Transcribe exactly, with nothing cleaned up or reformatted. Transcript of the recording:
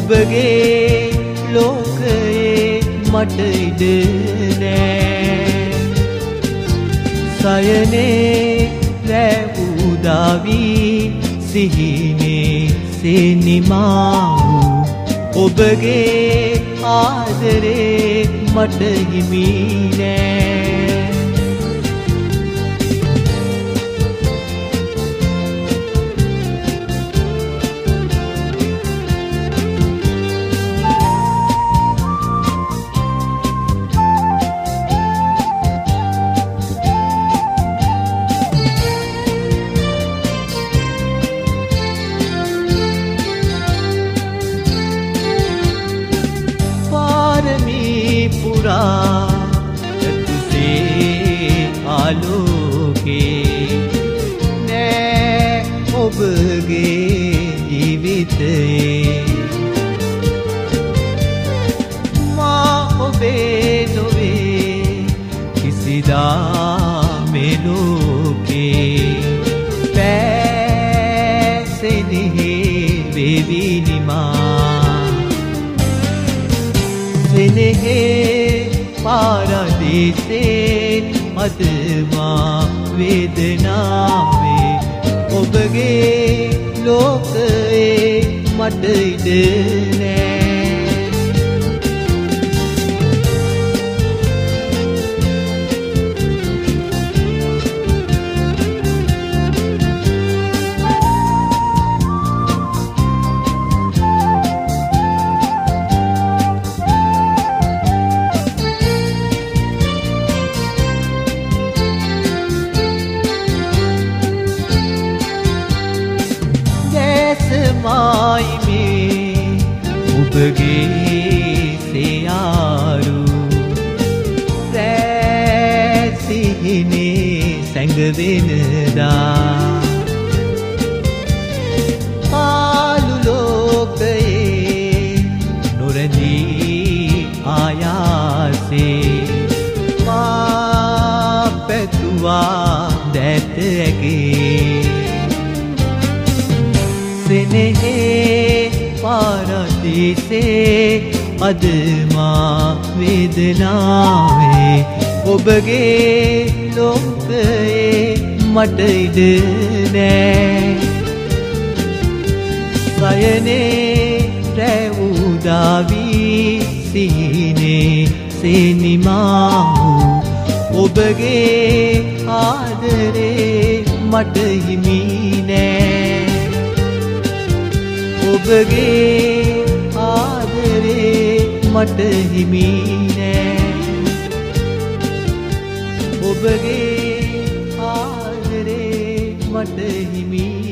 ඔබගේ ලෝකයේ මට ඉඩ නෑ සයනේ රැ උදාවී සිහිනේ සෙනිමා වූ ඔබගේ ආදරේ මට හිමි නෑ तुझे आलोके नෑ ඔබගේ ජීවිතයේ මා ඔබේ නොවේ කිසිදා මේ ලෝකේ පැසෙනෙහි වේවි නිමා සෙනෙහේ පාරදීසේ අදමා වේදනාවේ ඔබගේ ලෝකයේ මට ඉඩ නෑ මායිමේ ඔබගේ සෙයාරු රැ සිහිනේ සැඟවෙනදා පාළු ලෝකයේ නොරැඳී ආයාසේ මා පැතුවා දැත ඇගේ සෙනෙහේ පාරදීසේ අදමා වේදනාවේ ඔබගේ ලෝකයේ මට ඉඩ නෑ සයනේ රැ උදාවී සිහිනේ සෙනිමා වූ ඔබගේ ආදරේ මට හිමි නෑ ඔබගේ ආදරේ මට හිමි නෑ ඔබගේ ආදරේ මට හිමි